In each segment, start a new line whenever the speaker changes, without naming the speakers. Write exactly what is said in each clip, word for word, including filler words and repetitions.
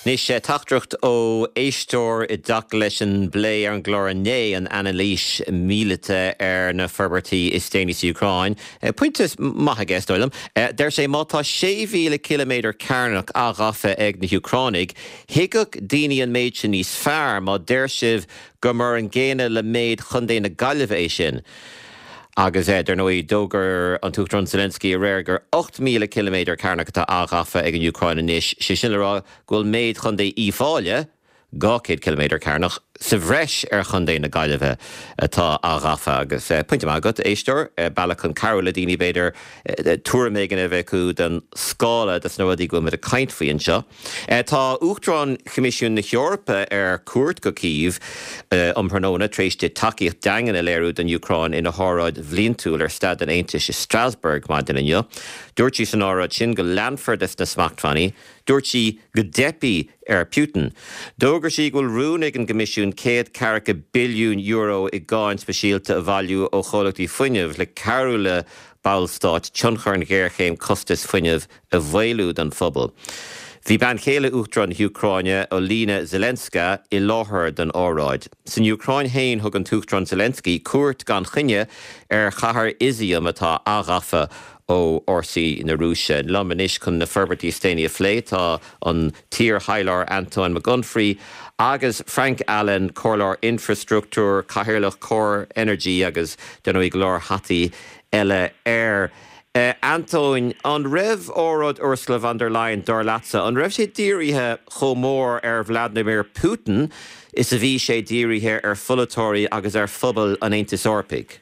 Nis sé tachtracht ó éistóir I dach leis an blé ar an glór né an analís mílite ar na forbartí is déanaí Ucrain. Pointas maithe gceastóilm. Der sé mátá sé mhíle kilométer cairnach a ghafa ag na Ucránig, hiigech daoine an méid sin níos fearr má deir sibh go mar an ggéine le méid chundé na gaillimh é sin. Agus é der nói dógur an túchtran Zelensky a réir gur eight mille kilométer cairnach atá a ghafa ag an Ucrain inis, sé sin le rá gfuil méid chundé ífáile two hundred kilométer cairnach sa bhreis ar chundé na gaillimhe atá a ghafa agus pointe má agat éistóir bailach chun Carol Ladini beidir túra mégan a bheicú den scála das nóidí go mit a caint faoin seo. Tá Uachtarán Comisiún na Eorpa ar cuairt go Kyiv um pranóna tréis de takeíocht dagan a léirú den Ucrain ina háráid bhlíontúil ar stad an Aontais i Strasbourg má den inniu. Dúirtí san áráid sin go leanfar des na smachtfannaí, dúirtí go depi ar Putin. Dógur sí gúil rúnig an Comisiún céad caracha billiún euro I gáin speisialta a bhailiú ó chomhlachtaí fuinneamh le carúla ballstáit tionchar na ggéirchéim costas fuinneamh a bhhéilú don phobal. Bhí ban chéile Uachtarán Ucraine ó lína Zelenska I láthair don áráid. San Ucrain hain thug an túchtran Zelensky cuairt gan chine ar chathair Izium atá a ghafa ó orsaí na Rúise. Lamanis chun na forbartí stéine a phlé tá an tír Heilar Antoine McGunfrey agus Frank Allen cólar infrastructúr chathairlach core energy agus den ó glár hataí eile air. Uh, Antoine, an raibh órad Ursula von der Leyen dar latsa, an raibh sé dírithe chomór ar Vladimir Putin, is a bhí sé dírithe ar fulatóirí agus ar phobal an Aontas Eorpaig.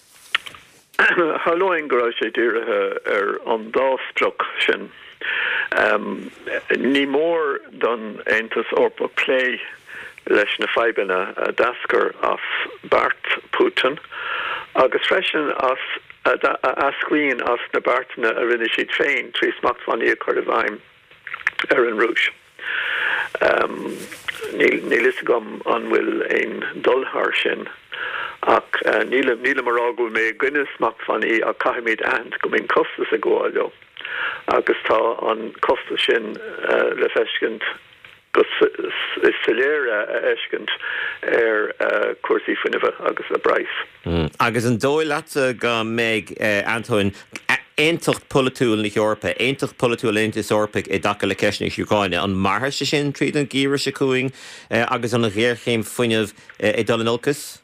Halloin go raibh sé dírithe ar an dástruc sin. Um, ní mór don Aontas Eorpaig play leis na feibanna a dascar as Bart Putin, agus freisin as a ascuíonn as na Bartna a rinne siad féin trí smachtfannaí a chuir a bhaim ar an rúis. Níl is gom an bhfuil ein dulthar sin ach níl mar ágúil mé gcuine smachtfannaí a caiimiid ant go mbeidh costas a gháil agus tá an costas sin le feiscint gus is saléire a eiscint ar cuasaí fuinneamh agus a brais.
Agus an dóil leatsa go méid Antoine éinteacht polatúil na Eorpa, éinteacht polatúil Aontas Eorpaig I dtaca le ceisna Ucraine, an martha sé sin tríd an gíre sé cúing agus an ghéirchéim fuinneamh I dul an olcas?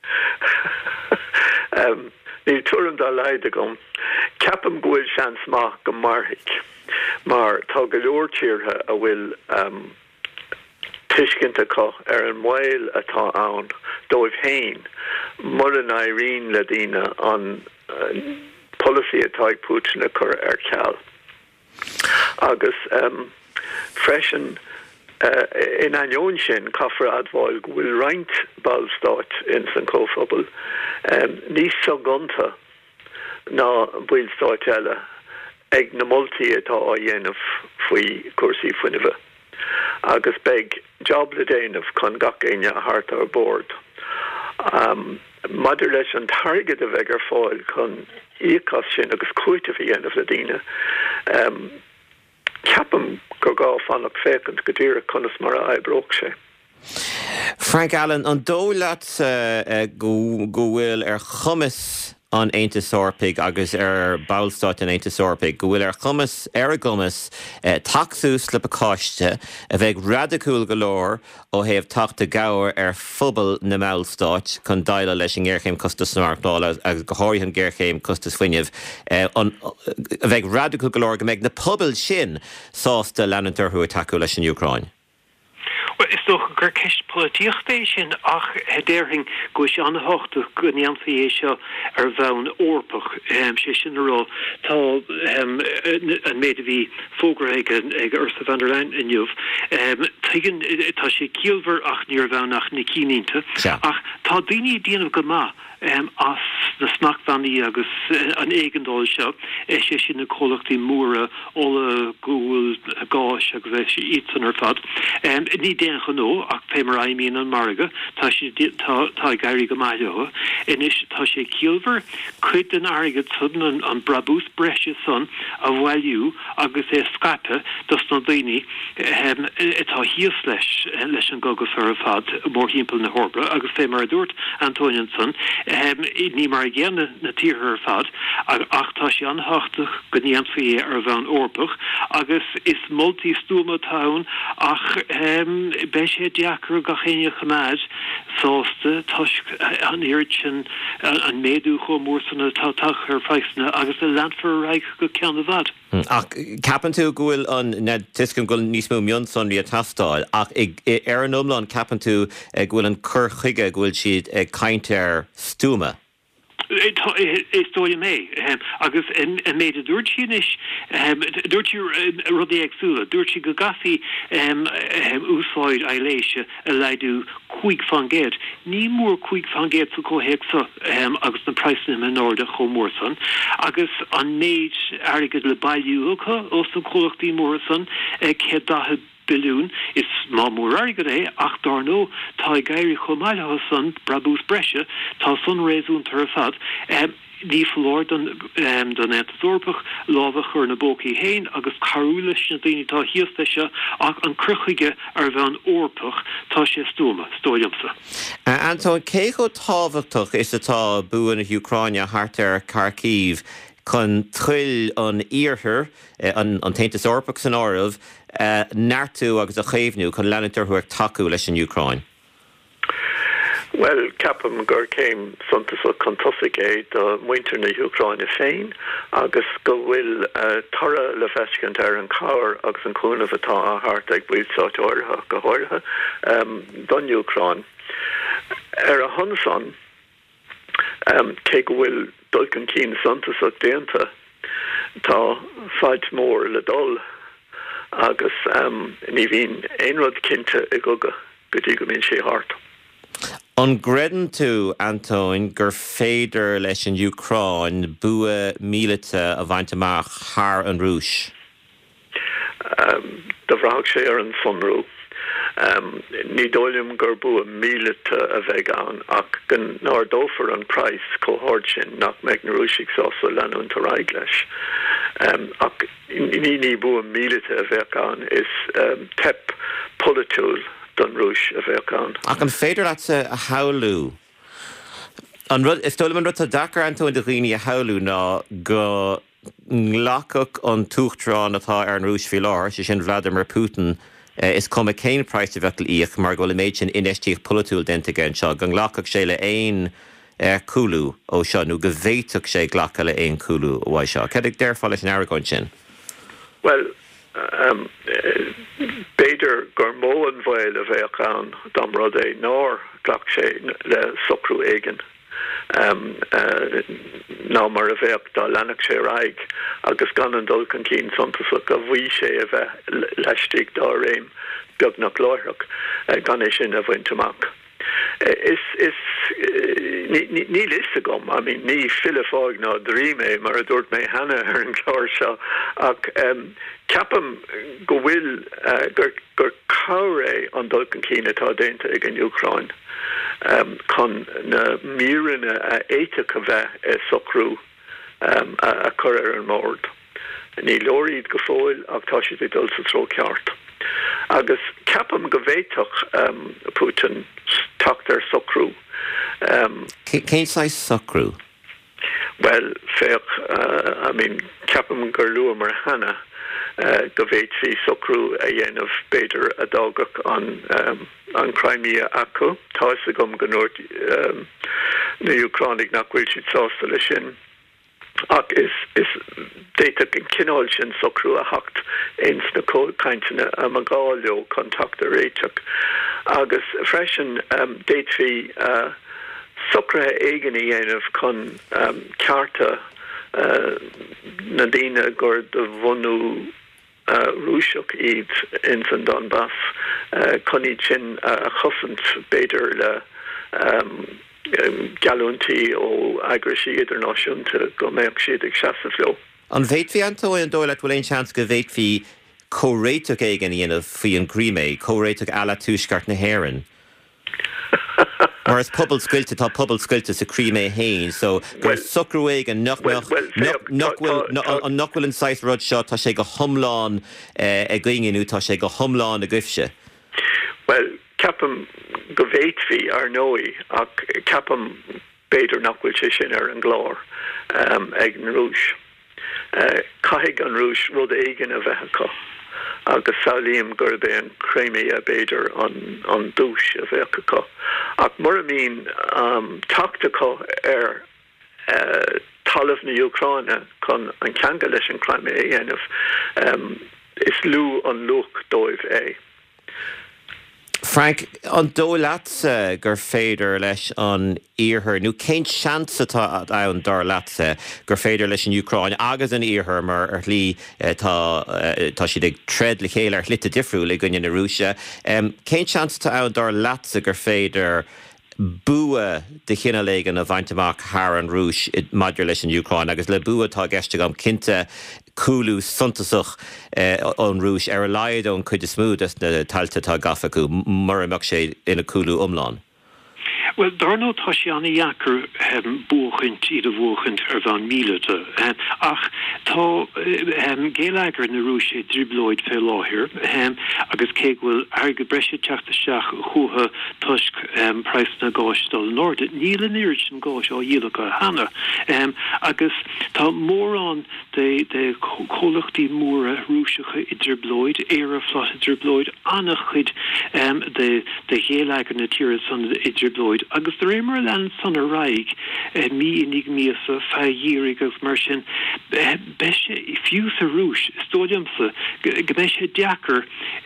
Ní túram dá leide gom. Ceapam gúil seans maith go marthaigh, mar tá go leortíortha a bhfuil tuiscinnta có ar an mhail atá ann dóibh féin mar an éiríonn le daoine an policy atá ag Putin a chur ar ceall. Agus um, freisin uh, in aineoin sin caithfar admhail go bhfuil roinnt ballstáit in san cóphobal um, níos sogonta ná bhfuil stáit eile ag na moltaí atá á dhéanamh faoi cuasaí fuinneamh. Agus beg job le déanamh chun gach aine a thart ar board. Um, Maidir leis an targad a bheith ar fáil chun íocas sin agus cuaite a dhéanamh le daoine. Um, ceapam gur gá fannach fécant go dtíre chunas mar a eibreoch sé.
Frank Allen, an dólaat uh, uh, go bhfuil ar chumas an Aontas Eorpaig agus ar ballstáit an Aontas Eorpaig, go bhfuil ar chumas ar a gumas uh, taxús le pacáiste a bheith radicúil go leor ó thaobh tachta gabhar ar phobal na ballstáit chun daile leis an ggéirchéim costas smartnáil agus go háirithe an ggéirchéim costas fuinneamh uh, a bheith radicúil go leor go méid na pobal sin sásta leanantar thu takeú leis an Ucrain.
Well, is toch gur ceist politiocht é sin ach hedéirthing go sé an hochtú go neamsa é seo ar bhain orpach um, sé sin rá tá um, an méid a bhí fógra ag, ag Ursula von der Leyen inniuh um, tuigeann tá sé ciallmhar ach níor bhain nach na cínínta ach tá daoine díanamh go maith um, as na smachtvanní agus uh, an eigendal seo é sé sin na cholachtaí móra óla gúil gáis agus é sé ítan ar fad. Um, ní déan chanó ach pe mar aimíon an marga tá sé tá gairí go maiileha inis tá sé ciilver chuid den agad sudan an, an brabús breise son a bhhailú agus é scape dus na daoine um, tá híos leis leis an gogus ar a fad mór hímpel na Horbra agus fé mar a dúirt Antonianson um, ní mar ghéan na, na tír ar fad ag ach tá sé anhachtach go níam fé ar bhean orpach agus is multi stúma town ach um, be sé diacr ga chéine chamaid sásta tusk an irchin an méadú cho mór sanna tátach ar feisna agus a landfur reich go cean bhd.
Ach capan tú gúil an na tiscin gúil níos mó mion son rí a tastáil ach ar an umlan capan tú gúil an cur chuige gúil siad caintear stúma.
is dói mé agus en méid a dúirtíis dúirtí rudí agsúla dúirtí go gafi úsáid eiléise a leidú chuig fan géad ní mór chuig fan géad sa cóhéagsa agus na praisna menórda chomórsan agus an méid airgad le bailúcha os an cholachtaí mórsan ce dahad bilún is má mór airgad é ach darnó tá gairí chomáile san brabús breise tá sun réún tar a fad ní flór don don etazorpach láha chur na bócaí héin agus carúlis na daoine tá híosteise ach an cruchuige ar bhean orpach tá sé stúma stóiamsa.
Anton, cé go táhachtach is atá buan na Ucráine hart ar Kharkiv chun trill an íorthir an taintas orpach san áibh Uh, Nartu agus a chéimhnú chun leantar chuir taú leis an Ucráin.
Well, Capam gur céim suntas a contosig é do muinter na Ucráine féin agus go bhfuil uh, tara le fescint ar an cáir agus an cúnamh atá a hart ag buidsáit ortha go háirithe um, don Ucráin. Ar a honsan um, cé go bhfuil dulcan cín suntas ag déanta tá fáid mór le dul agus um, ní bhín éonrad cinnte i goga go dtí go mbíonn sé hart.
An gredan tú, Antoin, gur féidir leis an Ucráin bua mílite a bhaint amach thar an rúis?
Um, de bhreathach sé ar an sunrú. Um, ní dóilm gur bua mílite a bheith an ach gan nár dófar an price cóhord sin nach meid na rúisig sása leanún tar aig leis. Um, ach ní ní bua mílite a bheith an is um, tep politúil don rúis a bheith an.
Ach an féidir at a haulú. An rud, is dóilm an rud a dachar Antoin de Ghini a haulú ná go nglacach an túchtrán atá ar an rúis fi lár, sé sin Vladimir Putin Uh, is cum a céin price bheitl íoch mar go le méid sin inistíoch politúil denta gan seo, gan ghlacach sé le éon uh, cúlú ó seo, nó go bhéiteach sé ghlacha le éon cúlú ó bhaid seo. Cedig déir fáil leis an airgáin sin?
Well, um, uh, beidir gur mó an bhil a bheith an dam rud é nóir ghlach sé le socrú éigen. Um, uh, ná mar a bheith dá leanach sé raig agus gan an dulcan cín suntasach a bhí sé a bheith leistigh dá réim beag nach láithreach uh, gan é sin a bhaint amach. Uh, is is uh, ní liste gom, I mean, ní filiáig ná drí mé mar a dúirt mé hena ar an chlár seo ach um, ceapam go bhfuil uh, gur gur cabhré an dulcan cín atá déanta ag an Ucráin. Um, chun na mírinne a éiteach a bheith e socrú um, a, a chur ar an mórd. Ní leoríd go fóil ach tá siad dul sa tró ceart. Agus ceapam go bhéiteach um, Putin tacht ar socrú. Um,
Cén sais socrú?
Well, féach, uh, I mean, ceapam gur lua mar hana Uh, go bhéit hí socrú a dhéanamh beidir a dágach an um, an Crimea acu tá a gom go nóir um, na Ucránig nach bhfuil siad sásta lei sin ach is is déiteach an cinál sin socrú a hacht éins na cócaintena a magáileo contact a réiteach agus freisin um, déit hí uh, socrathe éigen a dhéanamh chun um, cearta uh, na daine gur do bhunú Uh, Rúiseach iad in san Donbass uh, chuní sin uh, a chosint beidir le um, galúntí ó agrasí idirnáisiúnta go méid siad ag seasamhló.
An bhéit hí antó an dóile bhfuil ein seans go bhéit hí córéiteach é gan dhéanamh faoi an gríméid, córéiteach eile túisceart na hÉireann. Mar is pobl scuilte tá pobl scuilte sa crímé hain, so gur sucrúig an nachhfuil an sais rud seo tá sé go thomláin a gcuinginú tá sé go thomláin a gcuifse.
Well, capam go bhéitfí ar nóí ach capam beidir nachhfuil sé sin ar an glár um, ag an rúis. Uh, Caithfidh an rúis rud éigean a bheitcha. Agus saolíam gur bé an créimé a beidir an, an dúis a bheitcha. Ach mar amín um, tactacha ar uh, talamh na Ucráine chun an ceanga leis an créimé a dhéanamh um, is lú an luach dóibh é.
Frank, an dólatsa gur féidir leis an íorthar, nó cén seansa tá ann dar latsa gur féidir leis an Ucráine agus an íorthar mar ar lí tá siad ag tred le chéile ar lite difriúil i gcoinne na Rúise. Cén seansa tá ann dar latsa gur féidir bua de chinna légan a bhainteach thar an rúis maidir leis an Ucráine, agus le bua tá gceiste gom cinnte cúlú suntasach an rúis ar a laid ón chuid smúd as na tailta tá gafaú mar amach sé ina cúlú umláin.
Well, daar no tá sé anna jacker um, búchint iad a bhúchint ar bhain mílete. Um, ach tá um, géalagar na rúise driblóid fé láthir, um, agus cé bhfuil airge breise teachtasteach chuatha tuisc um, preis na gáistal Norda. Níl an irid sin gáis ó díalacha hana. Um, agus tá mór an de, de cholachtaí móra rúisecha i driblóid, éire flot i driblóid, anna chud um, de, de géalagar na tíre san i driblóid. Agus the rémar lean son a raig mí inig míasa fe dírig agus mar sin beise fiú a rúis stódiamsa gnéise deacar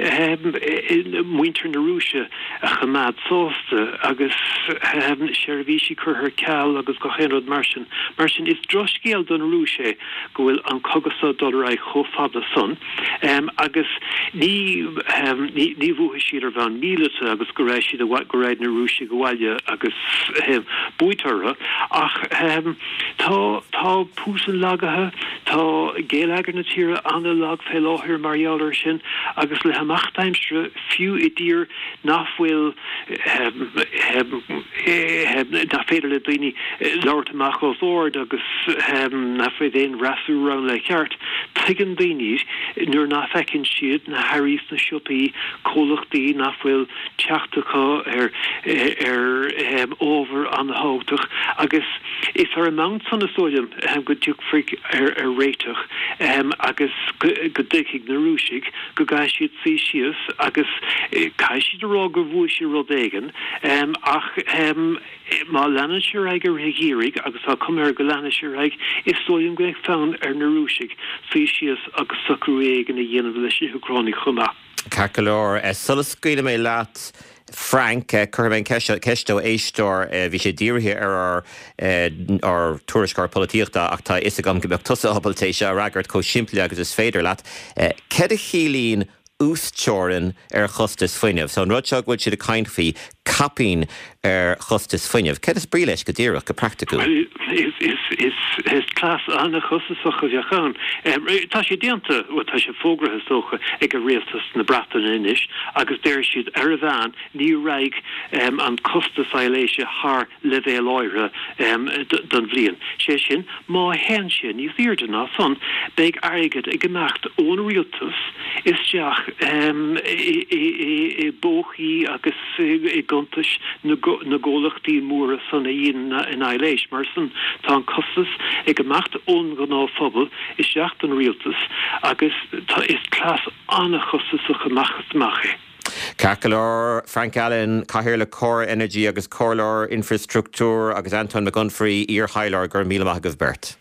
muinter na rúise a chamad sósta agus sérvíisi chur ceall agus go chéad mar sin mar sin is droscéal don rúise gohfuil an cogasa doraig chofada son agus ní ní bhuaise siad ar bhain mílete agus go raibh siad a go raibh na rúise gohhaile agus um, buitarra ach um, tá tá púsan lagathe tá géalagar na tíre anna lag fé láthir marheallar sin agus le hamachtaimsre fiú i dtír nachhfuil um, um, um, na féidir le daoine láirtamach os ord agus um, na fé déon rasú ran le ceart tuigean daoine nuair na fecinn siad na harís na siopaí cólachtaí nachhfuil teachtacha ar ar Um, over an háach agus is ar amount san a sódium um, go dúk fric ar ar réiteach um, agus go dúigh na rúisig go gaiis siad sí sios agus caiis siad ará go bhuaisi rodégan um, ach um, má leanana se raig ar higérig agus á cum ar go leanana se raig is sódium go ag fán ar na rúisig sí sios agus sacrúégan a dhéanamh leis na Ucráine chumá.
Carcalór, sulas cuiile mé leat Frank, chuirbein ceistó éistóir bhí sé díirthe ar ar tuairiscar políochta ach tá is agam go beag tusa habaltéise a ragart có siimplí agus is féidir leat. Ced a chilín ústseoran ar chustas fuineh, so an rudseach bhfuil siad a caintfaí capín ar chustas fuineh. Ced is brí leis go dtíireach go practicú?
Is is is is clas anna chustasach a bheachán. Tá sé déanta tá sé fógrathe socha ag a réaltas na bratan inis agus déir siad ar a bhean ní raig um, an custas eiléise th le bhéal áire um, don bhliain. sé sin má hen sin ní dtíirde ná son beag aigad ag gemacht ón rialtas is teach um, i, i, i, i bóchaí agus i guntas na ggólachtaí móra san a dhéana in eiléis mar san tá an costas ag gemacht ón go ná phobal is teach an rialtas agus tá is clás anna chostas a chamachtasmaché.
Carcalór, Frank Allen, Cathaoirleach Córa Energy agus Cóirleoir Infrastructúr agus Anton McGunfrey, Íor Hailar gur míle maith go bhbeirt.